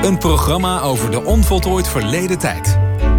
Een programma over de onvoltooid verleden tijd.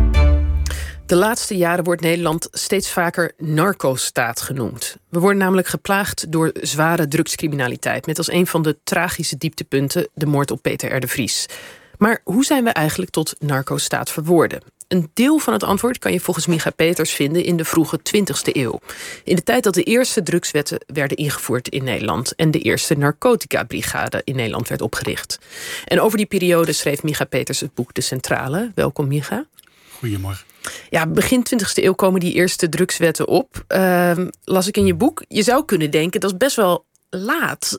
De laatste jaren wordt Nederland steeds vaker narco-staat genoemd. We worden namelijk geplaagd door zware drugscriminaliteit, met als een van de tragische dieptepunten de moord op Peter R. de Vries. Maar hoe zijn we eigenlijk tot narco-staat verworden? Een deel van het antwoord kan je volgens Micha Peters vinden in de vroege 20e eeuw. In de tijd dat de eerste drugswetten werden ingevoerd in Nederland en de eerste narcotica-brigade in Nederland werd opgericht. En over die periode schreef Micha Peters het boek De Centrale. Welkom, Micha. Goedemorgen. Ja, begin 20e eeuw komen die eerste drugswetten op. Las ik in je boek. Je zou kunnen denken, dat is best wel laat.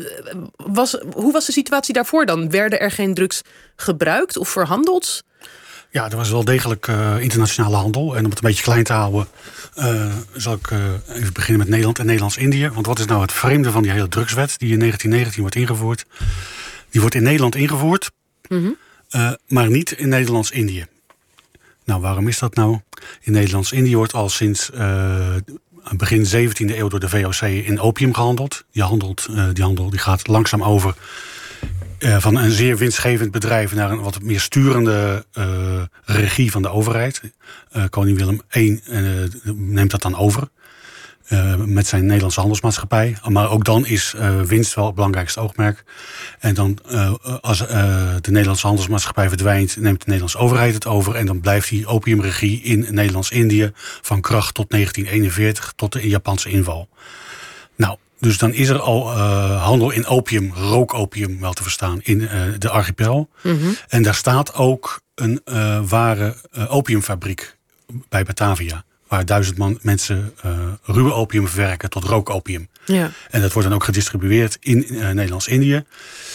Hoe was de situatie daarvoor dan? Werden er geen drugs gebruikt of verhandeld? Ja, er was wel degelijk internationale handel. En om het een beetje klein te houden, zal ik even beginnen met Nederland en Nederlands-Indië. Want wat is nou het vreemde van die hele drugswet die in 1919 wordt ingevoerd? Die wordt in Nederland ingevoerd, maar niet in Nederlands-Indië. Nou, waarom is dat nou? In Nederlands-Indië wordt al sinds begin 17e eeuw door de VOC in opium gehandeld. Die handel die gaat langzaam over van een zeer winstgevend bedrijf naar een wat meer sturende regie van de overheid. Koning Willem I neemt dat dan over met zijn Nederlandse handelsmaatschappij. Maar ook dan is winst wel het belangrijkste oogmerk. En dan als de Nederlandse handelsmaatschappij verdwijnt, neemt de Nederlandse overheid het over. En dan blijft die opiumregie in Nederlands-Indië van kracht tot 1941, tot de Japanse inval. Nou, dus dan is er al handel in opium, rookopium wel te verstaan, in de archipel. En daar staat ook een ware opiumfabriek bij Batavia, waar 1000 mensen ruwe opium verwerken tot rookopium. Ja. En dat wordt dan ook gedistribueerd in Nederlands-Indië.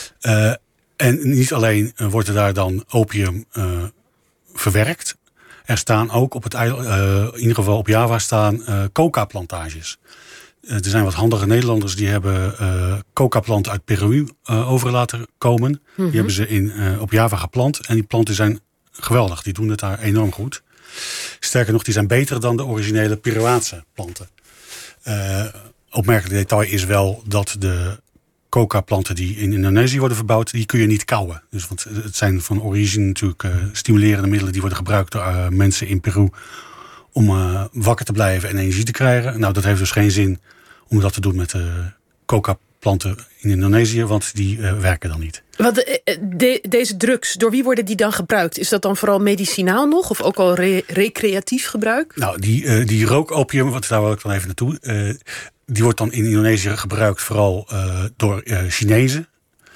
En niet alleen wordt er daar dan opium verwerkt. Er staan ook op het eiland, in ieder geval op Java, staan coca-plantages. Er zijn wat handige Nederlanders die hebben coca-planten uit Peru over laten komen. Die hebben ze op Java geplant. En die planten zijn geweldig. Die doen het daar enorm goed. Sterker nog, die zijn beter dan de originele Peruaanse planten. Opmerkelijk detail is wel dat de coca-planten die in Indonesië worden verbouwd, die kun je niet kauwen. Dus, want het zijn van origine natuurlijk stimulerende middelen die worden gebruikt door mensen in Peru om wakker te blijven en energie te krijgen. Nou, dat heeft dus geen zin om dat te doen met coca-planten in Indonesië, want die werken dan niet. Deze drugs, door wie worden die dan gebruikt? Is dat dan vooral medicinaal nog of ook al recreatief gebruik? Nou, die rookopium, want daar wil ik dan even naartoe, die wordt dan in Indonesië gebruikt vooral door Chinezen.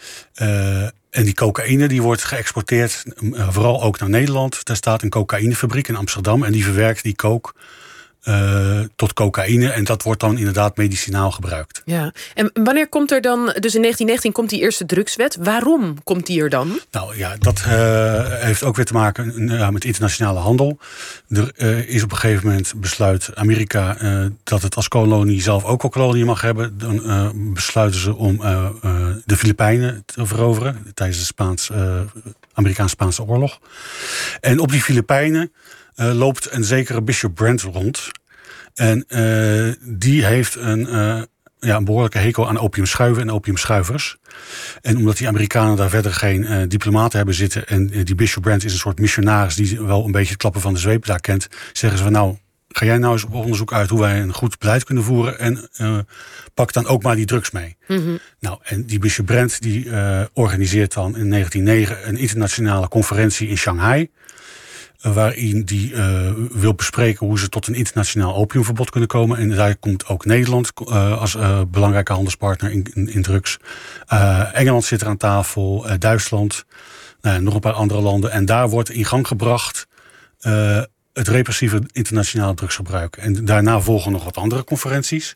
En die cocaïne die wordt geëxporteerd, vooral ook naar Nederland. Daar staat een cocaïnefabriek in Amsterdam en die verwerkt die coke tot cocaïne. En dat wordt dan inderdaad medicinaal gebruikt. Ja. En wanneer komt er dan, dus in 1919 komt die eerste drugswet. Waarom komt die er dan? Nou ja, dat heeft ook weer te maken met internationale handel. Er is op een gegeven moment besluit Amerika dat het als kolonie zelf ook al koloniën mag hebben. Dan besluiten ze om de Filipijnen te veroveren tijdens de Amerikaans-Spaanse oorlog. En op die Filipijnen loopt een zekere Bishop Brand rond. En die heeft een behoorlijke hekel aan opiumschuiven en opiumschuivers. En omdat die Amerikanen daar verder geen diplomaten hebben zitten, en die Bishop Brand is een soort missionaris die wel een beetje het klappen van de zweep daar kent, zeggen ze van nou, ga jij nou eens op onderzoek uit hoe wij een goed beleid kunnen voeren en pak dan ook maar die drugs mee. Nou, en die Bishop Brand die organiseert dan in 1909 een internationale conferentie in Shanghai, waarin die wil bespreken hoe ze tot een internationaal opiumverbod kunnen komen. En daar komt ook Nederland als belangrijke handelspartner in drugs. Engeland zit er aan tafel, Duitsland, nog een paar andere landen. En daar wordt in gang gebracht het repressieve internationale drugsgebruik. En daarna volgen nog wat andere conferenties.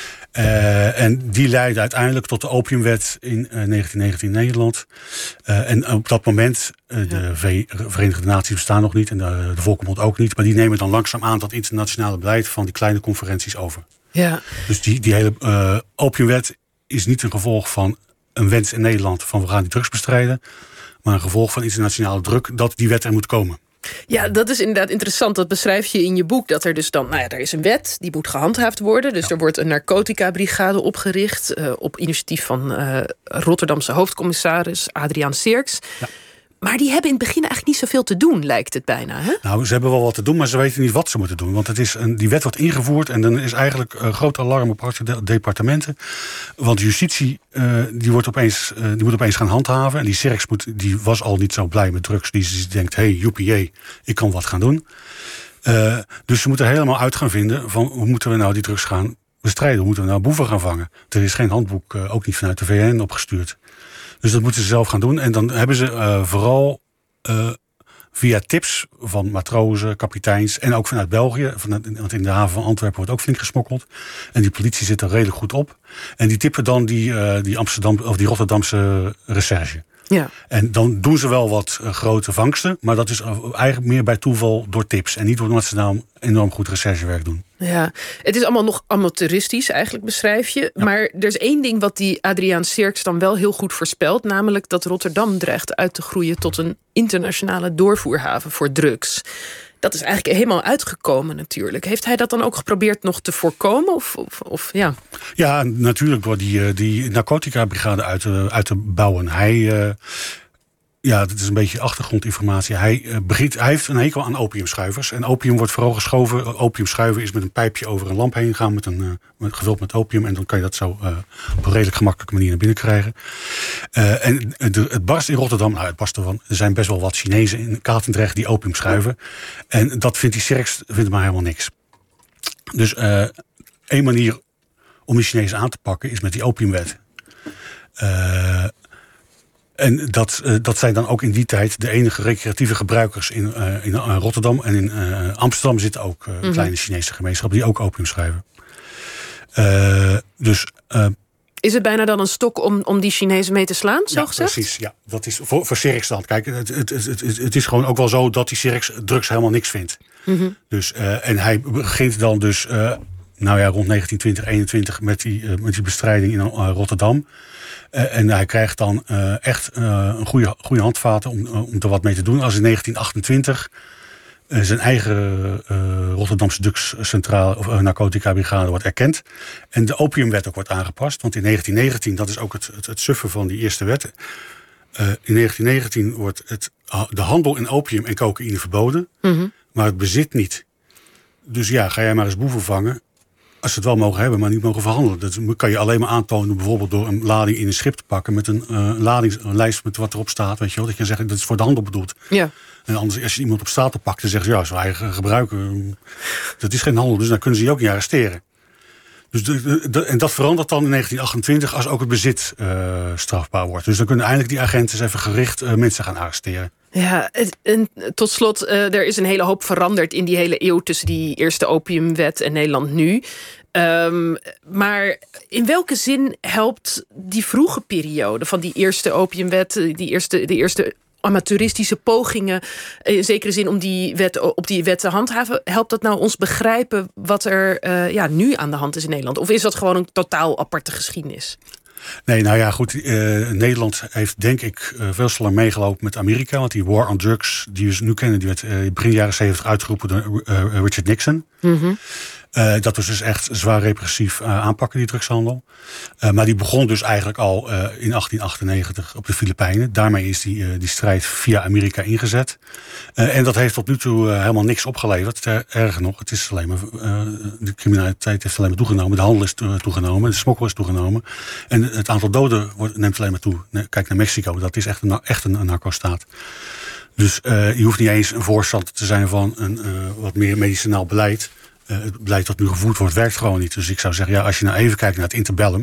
En die leidde uiteindelijk tot de opiumwet in 1919 in Nederland. En op dat moment, de Verenigde Naties bestaan nog niet en de Volkenbond ook niet, maar die nemen dan langzaam aan dat internationale beleid van die kleine conferenties over. Ja. Dus die hele opiumwet is niet een gevolg van een wens in Nederland van we gaan die drugs bestrijden, maar een gevolg van internationale druk dat die wet er moet komen. Ja, dat is inderdaad interessant. Dat beschrijf je in je boek. Dat er dus dan, er is een wet, die moet gehandhaafd worden. Dus er wordt een narcotica-brigade opgericht op initiatief van Rotterdamse hoofdcommissaris Adriaan Sierks. Ja. Maar die hebben in het begin eigenlijk niet zoveel te doen, lijkt het bijna. Hè? Nou, ze hebben wel wat te doen, maar ze weten niet wat ze moeten doen. Want die wet wordt ingevoerd en dan is eigenlijk groot alarm op departementen. Want justitie die moet opeens gaan handhaven. En die Cerx die was al niet zo blij met drugs. Die denkt, hey, joepie, ik kan wat gaan doen. Dus ze moeten helemaal uit gaan vinden van hoe moeten we nou die drugs gaan bestrijden. Hoe moeten we nou boeven gaan vangen. Er is geen handboek, ook niet vanuit de VN opgestuurd. Dus dat moeten ze zelf gaan doen. En dan hebben ze vooral via tips van matrozen, kapiteins en ook vanuit België. Want in de haven van Antwerpen wordt ook flink gesmokkeld. En die politie zit er redelijk goed op. En die tippen dan die Amsterdam of die Rotterdamse recherche. Ja. En dan doen ze wel wat grote vangsten. Maar dat is eigenlijk meer bij toeval door tips. En niet omdat ze nou enorm goed recherchewerk doen. Ja, het is allemaal nog amateuristisch, eigenlijk beschrijf je. Ja. Maar er is één ding wat die Adriaan Cerx dan wel heel goed voorspelt. Namelijk dat Rotterdam dreigt uit te groeien tot een internationale doorvoerhaven voor drugs. Dat is eigenlijk helemaal uitgekomen natuurlijk. Heeft hij dat dan ook geprobeerd nog te voorkomen? Of ja? Ja, natuurlijk door die narcotica-brigade uit te bouwen. Dat is een beetje achtergrondinformatie. Hij heeft een hekel aan opiumschuivers. En opium wordt vooral geschoven. Opiumschuiven is met een pijpje over een lamp heen gaan. Gevuld met opium. En dan kan je dat zo op een redelijk gemakkelijke manier naar binnen krijgen. En het barst in Rotterdam. Nou, het barst ervan. Er zijn best wel wat Chinezen in Katendrecht die opium schuiven. En dat vindt die Cerx maar helemaal niks. Dus één manier om die Chinezen aan te pakken is met die opiumwet. En dat zijn dan ook in die tijd de enige recreatieve gebruikers in Rotterdam. En in Amsterdam zitten ook kleine Chinese gemeenschappen die ook opium schuiven. Is het bijna dan een stok om die Chinezen mee te slaan, zo gezegd? Precies, ja. Dat is voor Cerx dan. Kijk, het is gewoon ook wel zo dat die Cerx drugs helemaal niks vindt. Mm-hmm. Dus, en hij begint dan dus rond 1920, 21 met die bestrijding in Rotterdam. En hij krijgt dan echt een goede handvaten om er wat mee te doen. Als in 1928 zijn eigen Rotterdamse drugscentrale of narcotica-brigade wordt erkend. En de opiumwet ook wordt aangepast. Want in 1919, dat is ook het suffen van die eerste wet. In 1919 wordt de handel in opium en cocaïne verboden. Mm-hmm. Maar het bezit niet. Dus ja, ga jij maar eens boeven vangen. Als ze het wel mogen hebben, maar niet mogen verhandelen. Dat kan je alleen maar aantonen bijvoorbeeld door een lading in een schip te pakken met een lijst met wat erop staat. Weet je wel, dat je zegt dat is voor de handel bedoeld. Ja. En anders, als je iemand op straat oppakt, dan zeggen ze ja, zijn eigen gebruiken. Dat is geen handel, dus dan kunnen ze je ook niet arresteren. Dus en dat verandert dan in 1928 als ook het bezit strafbaar wordt. Dus dan kunnen eindelijk die agenten even gericht mensen gaan arresteren. Ja, en tot slot, er is een hele hoop veranderd in die hele eeuw tussen die eerste opiumwet en Nederland nu. Maar in welke zin helpt die vroege periode van die eerste opiumwet, de eerste amateuristische pogingen, in zekere zin om op die wet te handhaven, helpt dat nou ons begrijpen wat er nu aan de hand is in Nederland? Of is dat gewoon een totaal aparte geschiedenis? Nee, nou ja, goed. Nederland heeft denk ik veel sneller meegelopen met Amerika. Want die war on drugs, die we nu kennen, die werd begin jaren 70 uitgeroepen door Richard Nixon. Mm-hmm. Dat was dus echt zwaar repressief aanpakken, die drugshandel. Maar die begon dus eigenlijk al in 1898 op de Filipijnen. Daarmee is die strijd via Amerika ingezet. En dat heeft tot nu toe helemaal niks opgeleverd. Erger nog, het is alleen maar, de criminaliteit heeft alleen maar toegenomen. De handel is toegenomen, de smokkel is toegenomen. En het aantal doden neemt alleen maar toe. Kijk naar Mexico, dat is echt een narco-staat. Dus je hoeft niet eens een voorstander te zijn van een wat meer medicinaal beleid. Het beleid dat nu gevoerd wordt, werkt gewoon niet. Dus ik zou zeggen, als je nou even kijkt naar het interbellum,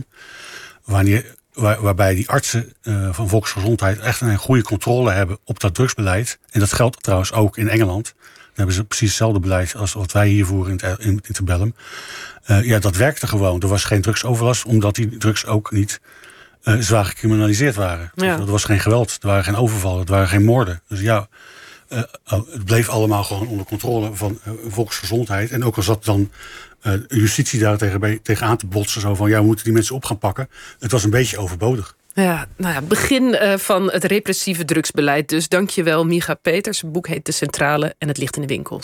waarbij die artsen van volksgezondheid echt een goede controle hebben op dat drugsbeleid. En dat geldt trouwens ook in Engeland. Dan hebben ze precies hetzelfde beleid als wat wij hier voeren in het interbellum. Dat werkte gewoon. Er was geen drugsoverlast, omdat die drugs ook niet zwaar gecriminaliseerd waren. Ja. Er was geen geweld, er waren geen overvallen, er waren geen moorden. Dus ja, het bleef allemaal gewoon onder controle van volksgezondheid. En ook al zat dan justitie daar tegenaan te botsen. Zo van, we moeten die mensen op gaan pakken. Het was een beetje overbodig. Ja, begin van het repressieve drugsbeleid. Dus dank je wel, Micha Peters. Het boek heet De Centrale en het ligt in de winkels.